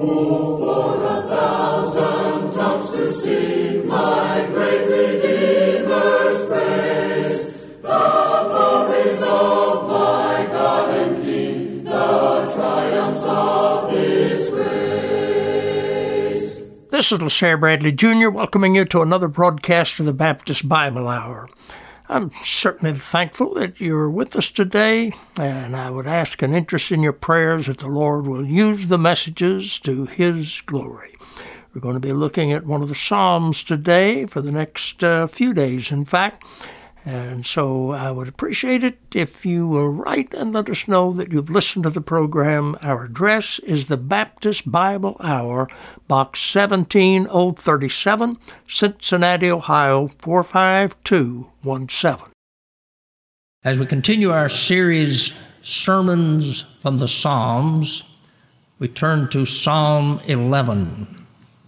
This is LaSalle Bradley Jr. welcoming you to another broadcast of the Baptist Bible Hour. I'm certainly thankful that you're with us today, and I would ask an interest in your prayers that the Lord will use the messages to His glory. We're going to be looking at one of the Psalms today for the next few days, in fact. And so I would appreciate it if you will write and let us know that you've listened to the program. Our address is the Baptist Bible Hour, Box 17037, Cincinnati, Ohio, 45217. As we continue our series, Sermons from the Psalms, we turn to Psalm 11.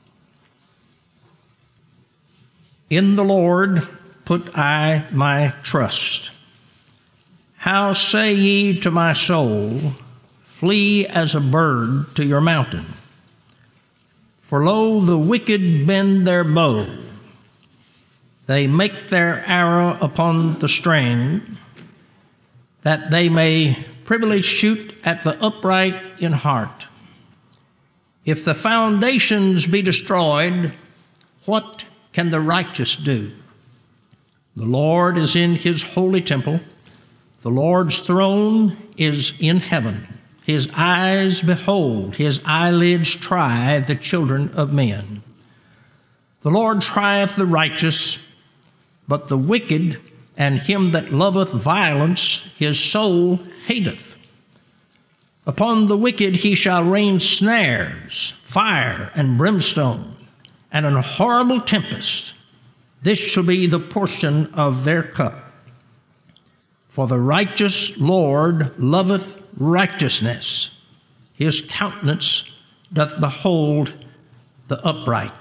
In the Lord put I my trust. How say ye to my soul, flee as a bird to your mountain? For lo, the wicked bend their bow. They make their arrow upon the string, that they may privily shoot at the upright in heart. If the foundations be destroyed, what can the righteous do? The Lord is in His holy temple. The Lord's throne is in heaven. His eyes behold, His eyelids try the children of men. The Lord trieth the righteous, but the wicked and him that loveth violence His soul hateth. Upon the wicked He shall rain snares, fire and brimstone, and an horrible tempest. This shall be the portion of their cup. For the righteous Lord loveth righteousness. His countenance doth behold the upright.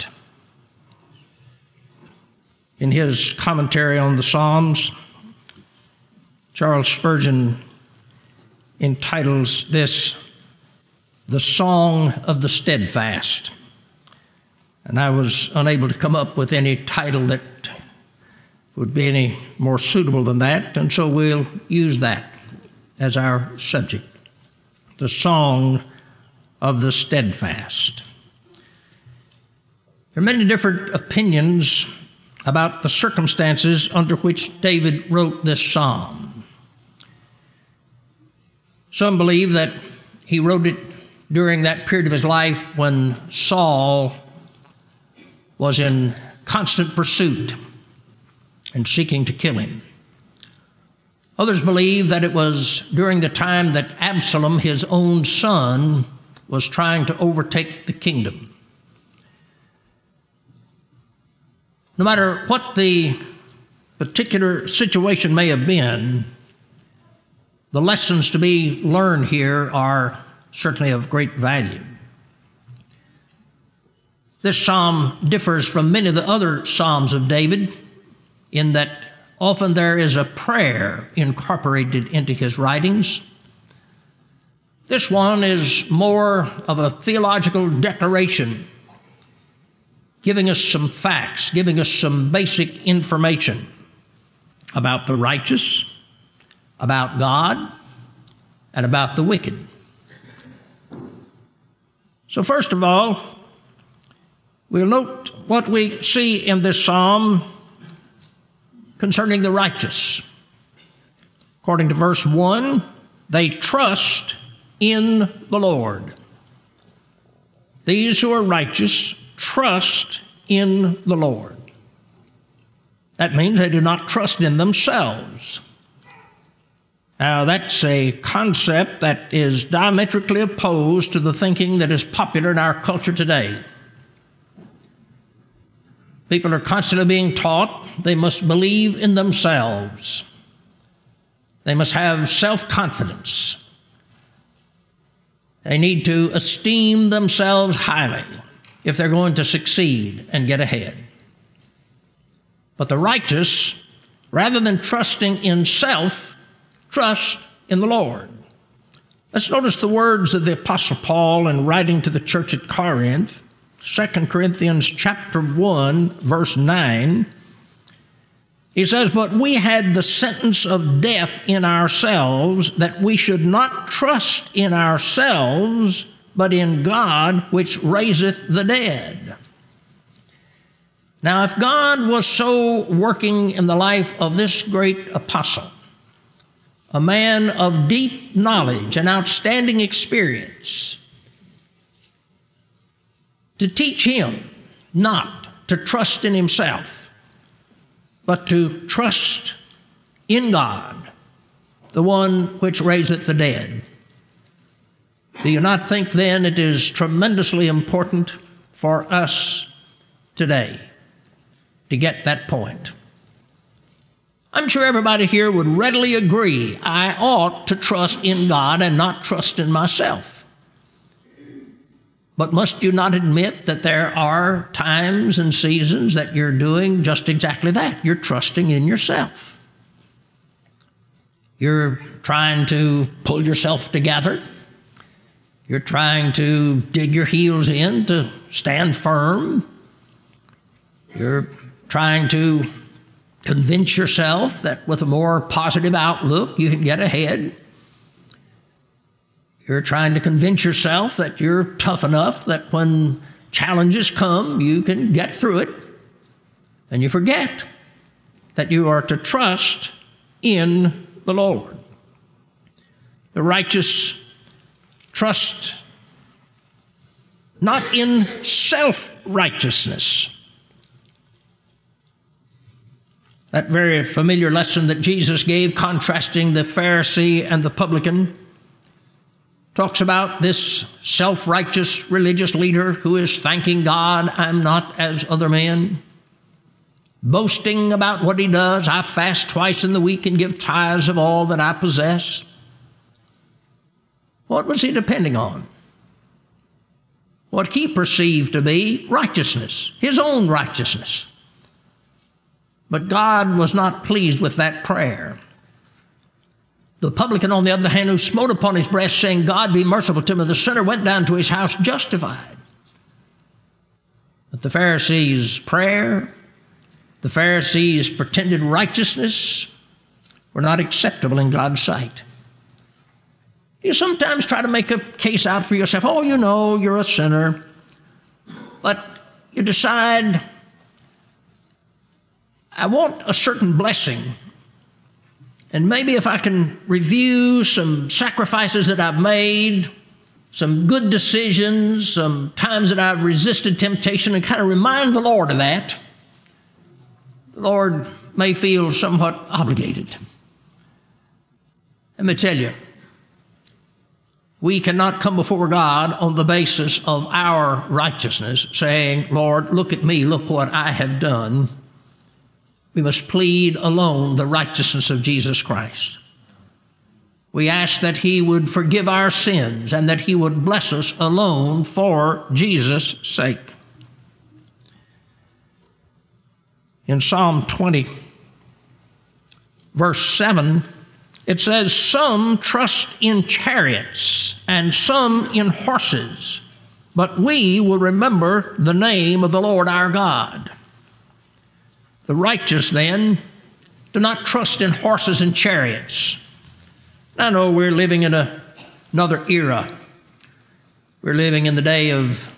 In his commentary on the Psalms, Charles Spurgeon entitles this, The Song of the Steadfast. And I was unable to come up with any title that would be any more suitable than that, and so we'll use that as our subject, the Song of the Steadfast. There are many different opinions about the circumstances under which David wrote this psalm. Some believe that he wrote it during that period of his life when Saul was in constant pursuit and seeking to kill him. Others believe that it was during the time that Absalom, his own son, was trying to overtake the kingdom. No matter what the particular situation may have been, the lessons to be learned here are certainly of great value. This psalm differs from many of the other psalms of David in that often there is a prayer incorporated into his writings. This one is more of a theological declaration, giving us some facts, giving us some basic information about the righteous, about God, and about the wicked. So first of all, we'll note what we see in this psalm concerning the righteous. According to verse 1, they trust in the Lord. These who are righteous trust in the Lord. That means they do not trust in themselves. Now, that's a concept that is diametrically opposed to the thinking that is popular in our culture today. People are constantly being taught they must believe in themselves. They must have self-confidence. They need to esteem themselves highly if they're going to succeed and get ahead. But the righteous, rather than trusting in self, trust in the Lord. Let's notice the words of the Apostle Paul in writing to the church at Corinth, 2 Corinthians chapter 1, verse 9. He says, "But we had the sentence of death in ourselves, that we should not trust in ourselves, but in God which raiseth the dead." Now, if God was so working in the life of this great apostle, a man of deep knowledge and outstanding experience, to teach him not to trust in himself, but to trust in God, the one which raiseth the dead, do you not think then it is tremendously important for us today to get that point? I'm sure everybody here would readily agree I ought to trust in God and not trust in myself. But must you not admit that there are times and seasons that you're doing just exactly that? You're trusting in yourself. You're trying to pull yourself together. You're trying to dig your heels in to stand firm. You're trying to convince yourself that with a more positive outlook you can get ahead. You're trying to convince yourself that you're tough enough that when challenges come you can get through it. And you forget that you are to trust in the Lord. The righteous trust not in self-righteousness. That very familiar lesson that Jesus gave, contrasting the Pharisee and the publican, talks about this self-righteous religious leader who is thanking God, I'm not as other men, boasting about what he does. I fast twice in the week and give tithes of all that I possess. What was he depending on? What he perceived to be righteousness, his own righteousness. But God was not pleased with that prayer. The publican, on the other hand, who smote upon his breast, saying, God be merciful to me, the sinner, went down to his house justified. But the Pharisees' prayer, the Pharisees' pretended righteousness were not acceptable in God's sight. You sometimes try to make a case out for yourself. Oh, you know, you're a sinner. But you decide, I want a certain blessing. And maybe if I can review some sacrifices that I've made, some good decisions, some times that I've resisted temptation, and kind of remind the Lord of that, the Lord may feel somewhat obligated. Let me tell you, we cannot come before God on the basis of our righteousness, saying, Lord, look at me, look what I have done. We must plead alone the righteousness of Jesus Christ. We ask that he would forgive our sins and that he would bless us alone for Jesus' sake. In Psalm 20, verse 7, it says, some trust in chariots and some in horses, but we will remember the name of the Lord our God. The righteous, then, do not trust in horses and chariots. I know we're living in another era. We're living in the day of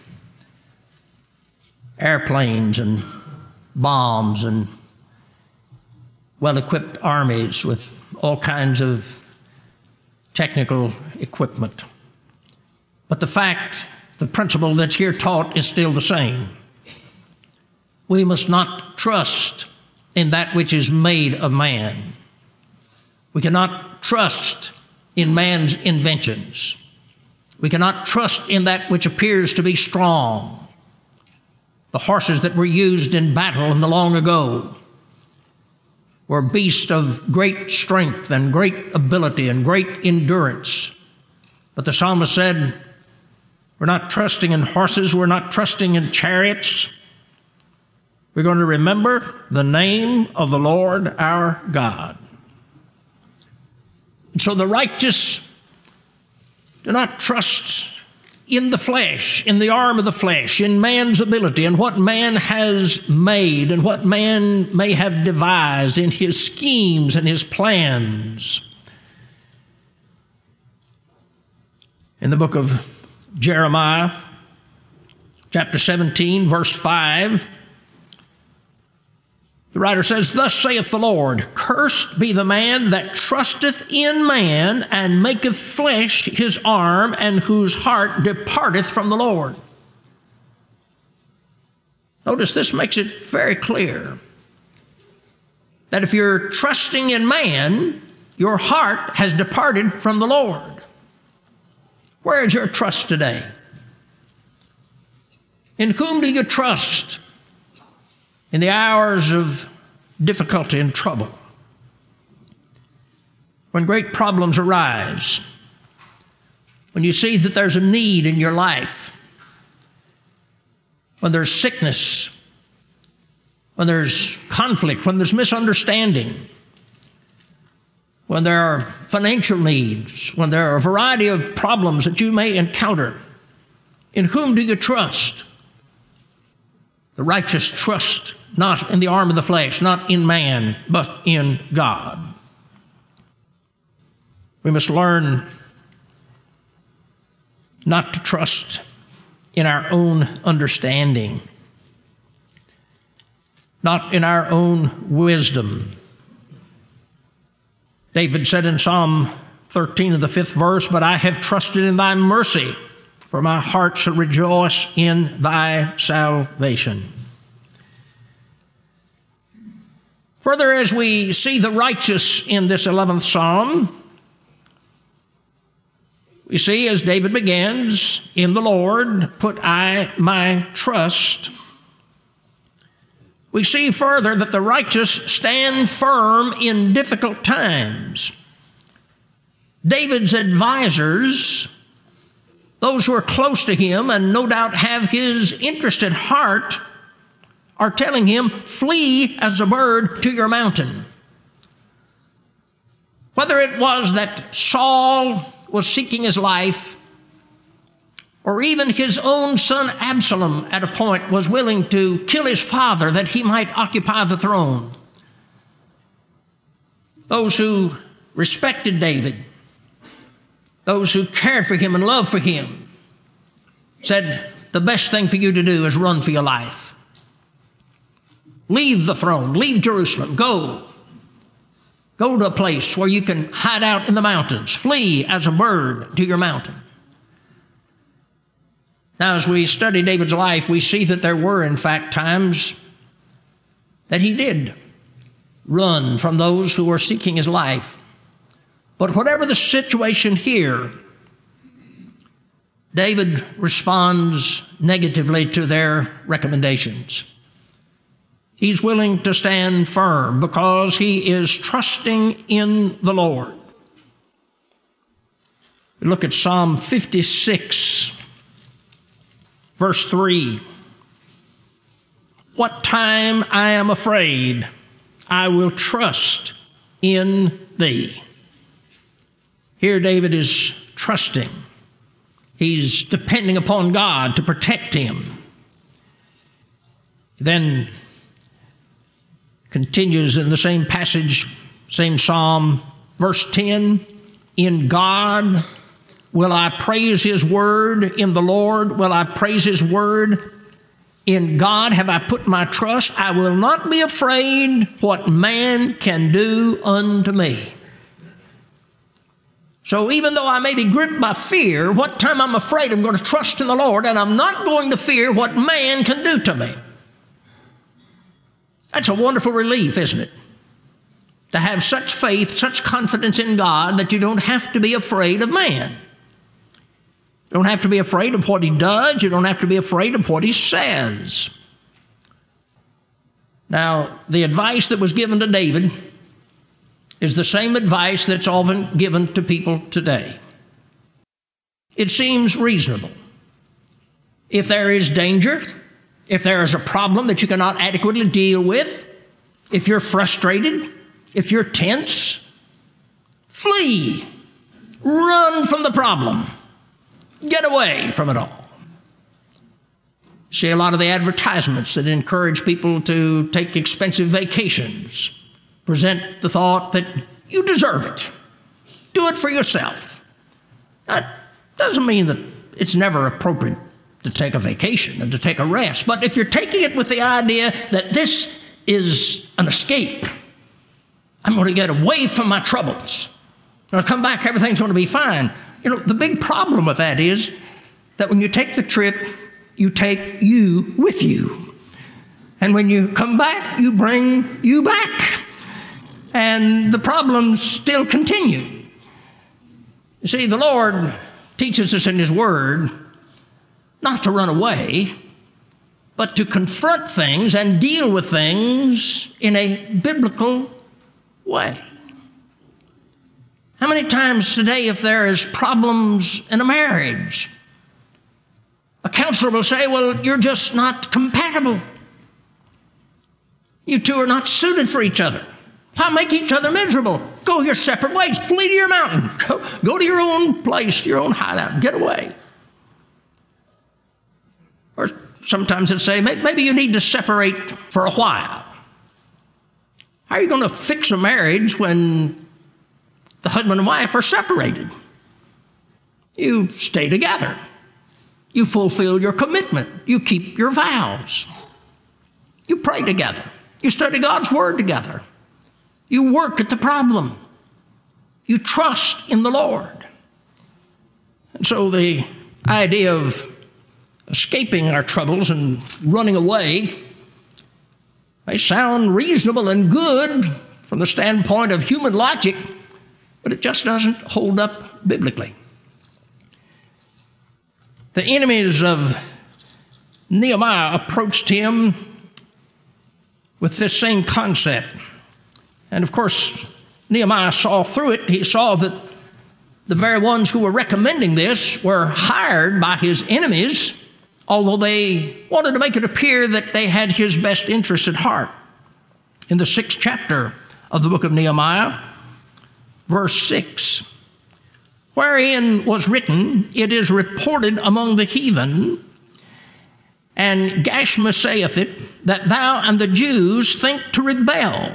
airplanes and bombs and well-equipped armies with all kinds of technical equipment. But the principle that's here taught is still the same. We must not trust in that which is made of man. We cannot trust in man's inventions. We cannot trust in that which appears to be strong. The horses that were used in battle in the long ago were beasts of great strength and great ability and great endurance. But the psalmist said, we're not trusting in horses, we're not trusting in chariots. We're going to remember the name of the Lord our God. And so the righteous Do not trust in the flesh, in the arm of the flesh, in man's ability, and what man has made, and what man may have devised in his schemes and his plans. In the book of Jeremiah, chapter 17, verse 5, the writer says, "Thus saith the Lord, cursed be the man that trusteth in man, and maketh flesh his arm, and whose heart departeth from the Lord." Notice this makes it very clear that if you're trusting in man, your heart has departed from the Lord. Where is your trust today? In whom do you trust in the hours of difficulty and trouble? When great problems arise, when you see that there's a need in your life, when there's sickness, when there's conflict, when there's misunderstanding, when there are financial needs, when there are a variety of problems that you may encounter, in whom do you trust? The righteous trust not in the arm of the flesh, not in man, but in God. We must learn not to trust in our own understanding, not in our own wisdom. David said in Psalm 13 of the 5th verse, "But I have trusted in thy mercy, for my heart shall rejoice in thy salvation." Further, as we see the righteous in this 11th Psalm, we see as David begins, "In the Lord put I my trust." We see further that the righteous stand firm in difficult times. David's advisors, those who are close to him and no doubt have his interest at heart, are telling him, "Flee as a bird to your mountain." Whether it was that Saul was seeking his life, or even his own son Absalom at a point was willing to kill his father that he might occupy the throne, those who respected David, those who cared for him and loved for him, said, "The best thing for you to do is run for your life. Leave the throne, leave Jerusalem, go to a place where you can hide out in the mountains. Flee as a bird to your mountain." Now, as we study David's life, we see that there were, in fact, times that he did run from those who were seeking his life. But whatever the situation here, David responds negatively to their recommendations. He's willing to stand firm because he is trusting in the Lord. We look at Psalm 56, verse 3. "What time I am afraid, I will trust in thee." Here David is trusting. He's depending upon God to protect him. Then continues in the same passage, same psalm, verse 10, "In God will I praise his word, in the Lord will I praise his word. In God have I put my trust. I will not be afraid what man can do unto me." So even though I may be gripped by fear, what time I'm afraid, I'm going to trust in the Lord, and I'm not going to fear what man can do to me. That's a wonderful relief, isn't it? To have such faith, such confidence in God that you don't have to be afraid of man. You don't have to be afraid of what he does. You don't have to be afraid of what he says. Now, the advice that was given to David is the same advice that's often given to people today. It seems reasonable. If there is danger, if there is a problem that you cannot adequately deal with, if you're frustrated, if you're tense, flee. Run from the problem. Get away from it all. See a lot of the advertisements that encourage people to take expensive vacations present the thought that you deserve it. Do it for yourself. That doesn't mean that it's never appropriate to take a vacation and to take a rest. But if you're taking it with the idea that this is an escape, I'm going to get away from my troubles. When I come back, everything's going to be fine. You know, the big problem with that is that when you take the trip, you take you with you. And when you come back, you bring you back. And the problems still continue. You see, the Lord teaches us in His Word not to run away, but to confront things and deal with things in a biblical way. How many times today, if there is problems in a marriage, a counselor will say, well, you're just not compatible. You two are not suited for each other. Why make each other miserable? Go your separate ways. Flee to your mountain. Go to your own place, your own hideout. Get away. Or sometimes they'll say, maybe you need to separate for a while. How are you going to fix a marriage when the husband and wife are separated? You stay together. You fulfill your commitment. You keep your vows. You pray together. You study God's Word together. You work at the problem. You trust in the Lord. And so the idea of escaping our troubles and running away may sound reasonable and good from the standpoint of human logic, but it just doesn't hold up biblically. The enemies of Nehemiah approached him with this same concept. And of course, Nehemiah saw through it. He saw that the very ones who were recommending this were hired by his enemies, although they wanted to make it appear that they had his best interests at heart. In the 6th chapter of the book of Nehemiah, verse 6, wherein was written, it is reported among the heathen, and Gashma saith it, that thou and the Jews think to rebel.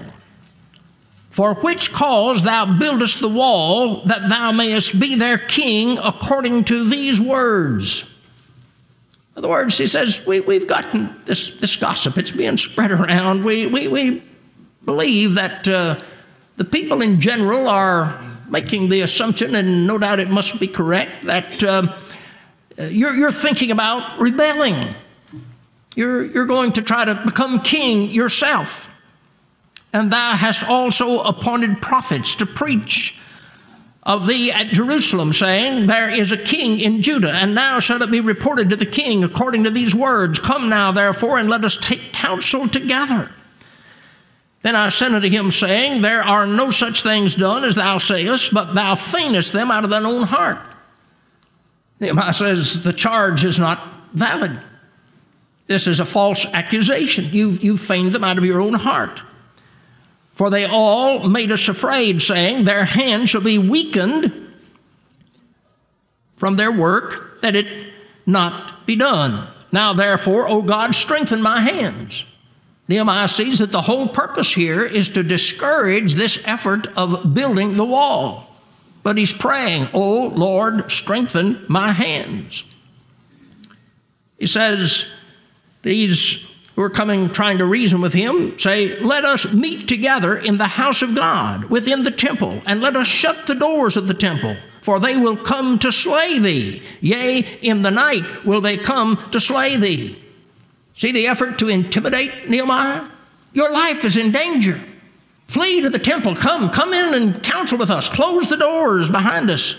For which cause thou buildest the wall, that thou mayest be their king according to these words. In other words, he says, we've gotten this gossip. It's being spread around. We believe that the people in general are making the assumption, and no doubt it must be correct, that you're thinking about rebelling. You're going to try to become king yourself. And thou hast also appointed prophets to preach of thee at Jerusalem, saying, there is a king in Judah, and now shall it be reported to the king according to these words. Come now, therefore, and let us take counsel together. Then I sent unto him, saying, there are no such things done as thou sayest, but thou feignest them out of thine own heart. Nehemiah says the charge is not valid. This is a false accusation. You've feigned them out of your own heart. For they all made us afraid, saying, their hand shall be weakened from their work, that it not be done. Now therefore, O God, strengthen my hands. Nehemiah sees that the whole purpose here is to discourage this effort of building the wall. But he's praying, O Lord, strengthen my hands. He says, these who are coming trying to reason with him say, let us meet together in the house of God, within the temple, and let us shut the doors of the temple, for they will come to slay thee. Yea, in the night will they come to slay thee. See the effort to intimidate Nehemiah? Your life is in danger. Flee to the temple. Come in and counsel with us. Close the doors behind us.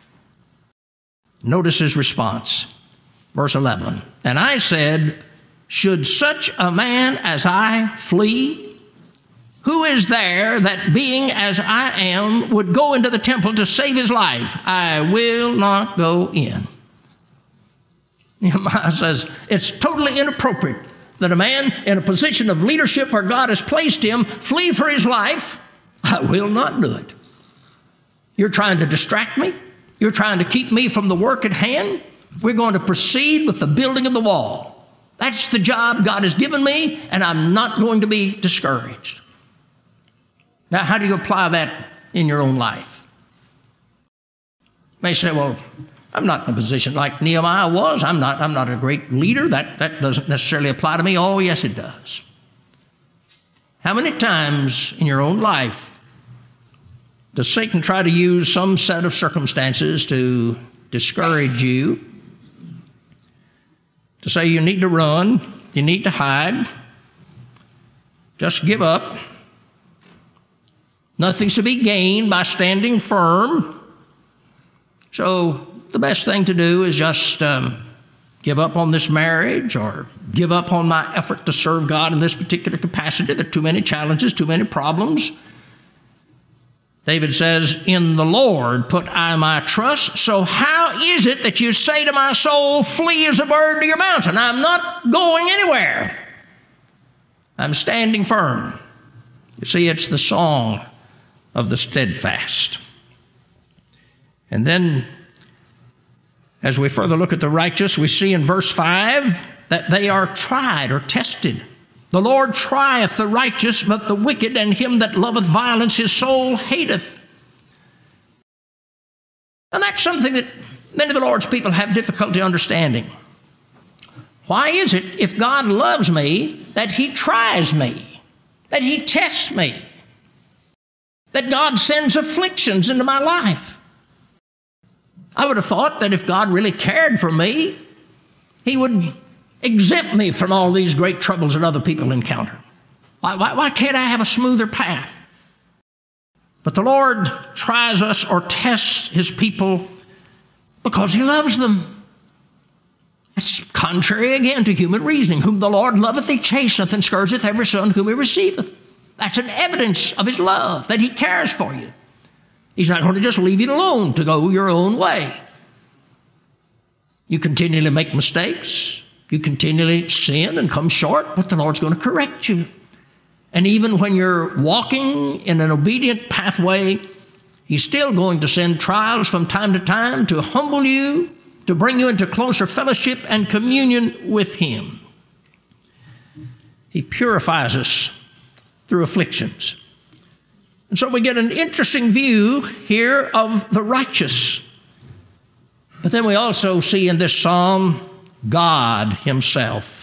Notice his response. Verse 11. And I said, should such a man as I flee? Who is there that being as I am would go into the temple to save his life? I will not go in. Nehemiah says it's totally inappropriate that a man in a position of leadership where God has placed him flee for his life. I will not do it. You're trying to distract me. You're trying to keep me from the work at hand. We're going to proceed with the building of the wall. That's the job God has given me, and I'm not going to be discouraged. Now, how do you apply that in your own life? You may say, well, I'm not in a position like Nehemiah was. I'm not a great leader. That doesn't necessarily apply to me. Oh, yes, it does. How many times in your own life does Satan try to use some set of circumstances to discourage you, to say you need to run, you need to hide, just give up. Nothing's to be gained by standing firm. So the best thing to do is just give up on this marriage or give up on my effort to serve God in this particular capacity. There are too many challenges, too many problems. David says, in the Lord put I my trust. So how is it that you say to my soul, flee as a bird to your mountain? I'm not going anywhere. I'm standing firm. You see, it's the song of the steadfast. And then, as we further look at the righteous, we see in verse 5 that they are tried or tested. The Lord trieth the righteous, but the wicked and him that loveth violence his soul hateth. And that's something that many of the Lord's people have difficulty understanding. Why is it, if God loves me, that he tries me, that he tests me, that God sends afflictions into my life? I would have thought that if God really cared for me, he would exempt me from all these great troubles that other people encounter. Why can't I have a smoother path? But the Lord tries us or tests his people because he loves them. It's contrary again to human reasoning. Whom the Lord loveth, he chasteneth, and scourgeth every son whom he receiveth. That's an evidence of his love, that he cares for you. He's not going to just leave you alone to go your own way. You continually make mistakes. You continually sin and come short, but the Lord's going to correct you. And even when you're walking in an obedient pathway, he's still going to send trials from time to time to humble you, to bring you into closer fellowship and communion with him. He purifies us through afflictions. And so we get an interesting view here of the righteous. But then we also see in this psalm God himself.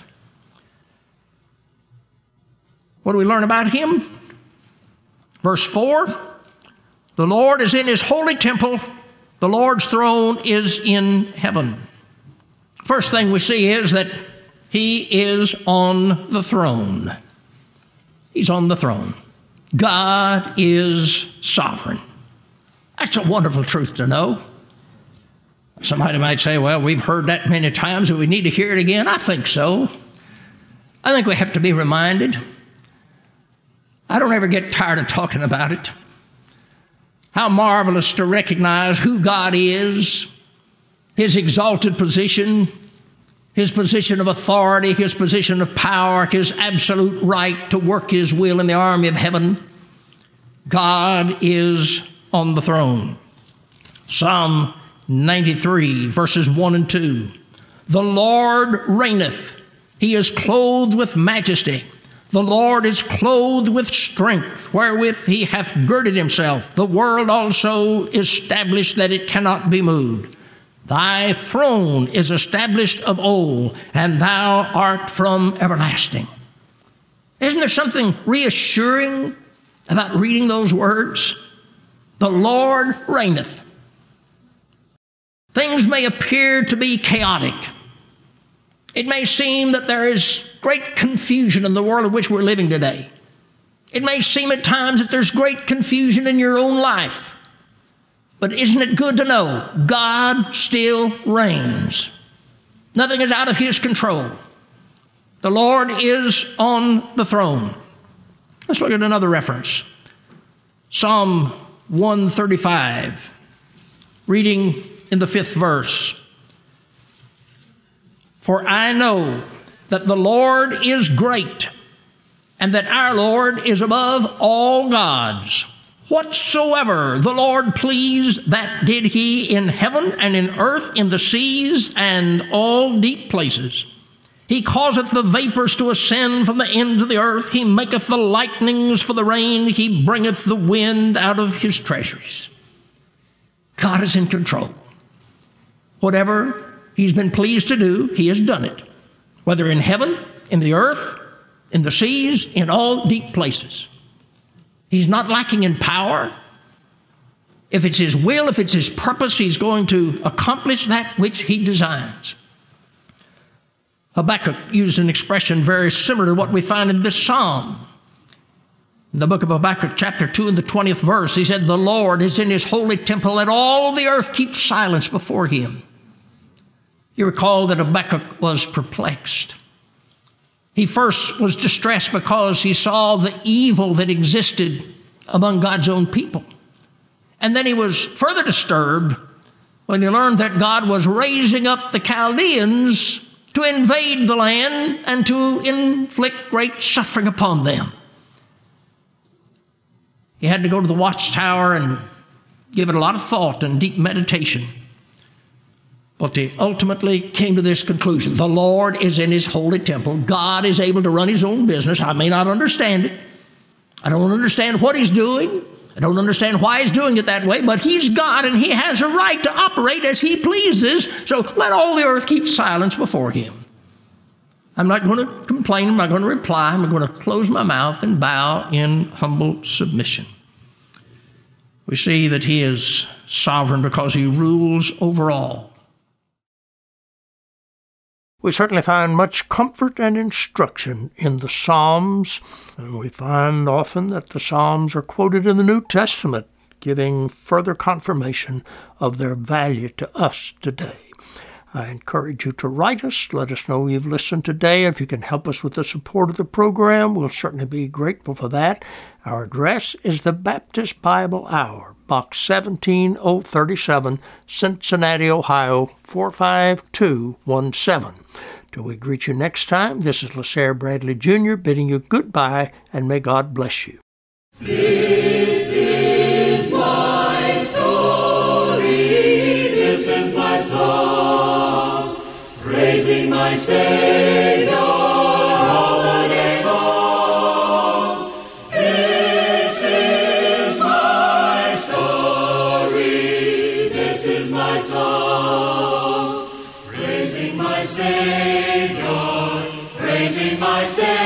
What do we learn about him? Verse 4, the Lord is in his holy temple. The Lord's throne is in heaven. First thing we see is that he is on the throne. He's on the throne. God is sovereign. That's a wonderful truth to know. Somebody might say, well, we've heard that many times, and we need to hear it again. I think so. I think we have to be reminded. I don't ever get tired of talking about it. How marvelous to recognize who God is, his exalted position, his position of authority, his position of power, his absolute right to work his will in the army of heaven. God is on the throne. Psalm 93, verses 1 and 2. The Lord reigneth. He is clothed with majesty. The Lord is clothed with strength, wherewith he hath girded himself. The world also is established that it cannot be moved. Thy throne is established of old, and thou art from everlasting. Isn't there something reassuring about reading those words? The Lord reigneth. Things may appear to be chaotic. It may seem that there is great confusion in the world in which we're living today. It may seem at times that there's great confusion in your own life. But isn't it good to know God still reigns? Nothing is out of his control. The Lord is on the throne. Let's look at another reference. Psalm 135, reading in the 5th verse. For I know that the Lord is great, and that our Lord is above all gods. Whatsoever the Lord pleased, that did he in heaven and in earth, in the seas and all deep places. He causeth the vapors to ascend from the ends of the earth. He maketh the lightnings for the rain. He bringeth the wind out of his treasuries. God is in control. Whatever he's been pleased to do, he has done it. Whether in heaven, in the earth, in the seas, in all deep places. He's not lacking in power. If it's his will, if it's his purpose, he's going to accomplish that which he designs. Habakkuk used an expression very similar to what we find in this psalm. In the book of Habakkuk, chapter 2, in the 20th verse, he said, "The Lord is in his holy temple, let all the earth keep silence before him." You recall that Habakkuk was perplexed. He first was distressed because he saw the evil that existed among God's own people. And then he was further disturbed when he learned that God was raising up the Chaldeans to invade the land and to inflict great suffering upon them. He had to go to the watchtower and give it a lot of thought and deep meditation. But he ultimately came to this conclusion. The Lord is in his holy temple. God is able to run his own business. I may not understand it. I don't understand what he's doing. I don't understand why he's doing it that way, but he's God and he has a right to operate as he pleases. So let all the earth keep silence before him. I'm not going to complain. I'm not going to reply. I'm going to close my mouth and bow in humble submission. We see that he is sovereign because he rules over all. We certainly find much comfort and instruction in the Psalms, and we find often that the Psalms are quoted in the New Testament, giving further confirmation of their value to us today. I encourage you to write us. Let us know you've listened today. If you can help us with the support of the program, we'll certainly be grateful for that. Our address is the Baptist Bible Hour, Box 17037, Cincinnati, Ohio, 45217. Till we greet you next time, this is LaSalle Bradley Jr. bidding you goodbye, and may God bless you. This is my story, this is my song, praising my Savior all the day long. This is my story, this is my song, praising my Savior, praising my Savior.